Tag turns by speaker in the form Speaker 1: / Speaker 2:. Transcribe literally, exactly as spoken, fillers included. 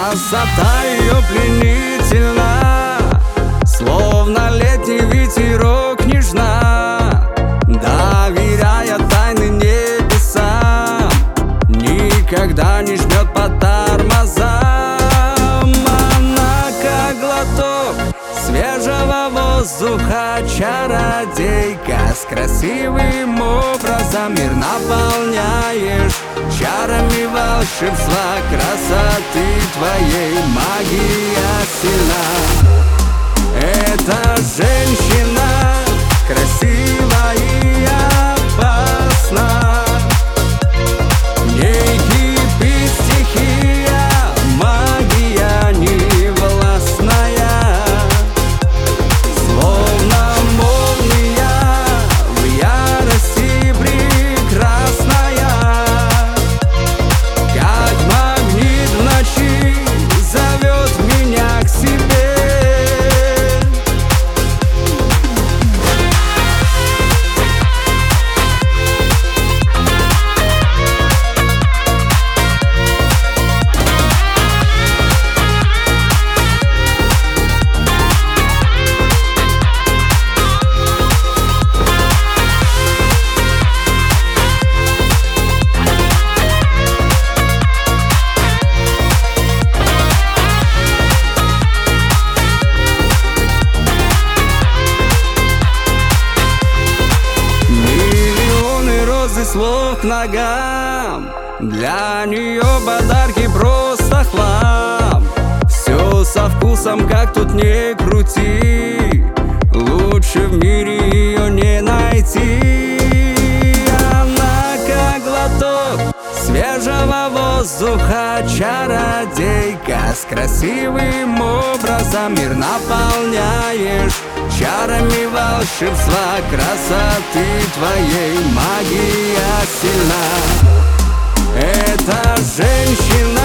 Speaker 1: Красота ее пленительна, словно летний ветерок нежна, доверяя тайны небесам, никогда не жмет по тормозам. Она как глоток свежего воздуха, чародейка с красивым образом. Мир наполняешь чарами волшебства, красоты твоей магия сильна. Эта женщина красива и опасна, в ней кипит стихия, магия невластная, словно молния в ярости прекрасная, как магнит в ночи зовет меня к себе. Слов к ногам, для нее подарки просто хлам. Все со вкусом, как тут не крути, лучше в мире ее не найти. Она как глоток свежего воздуха, чародейка с красивым образом. Мир наполняешь чарами волшебства, красоты твоей магия сильна. Эта женщина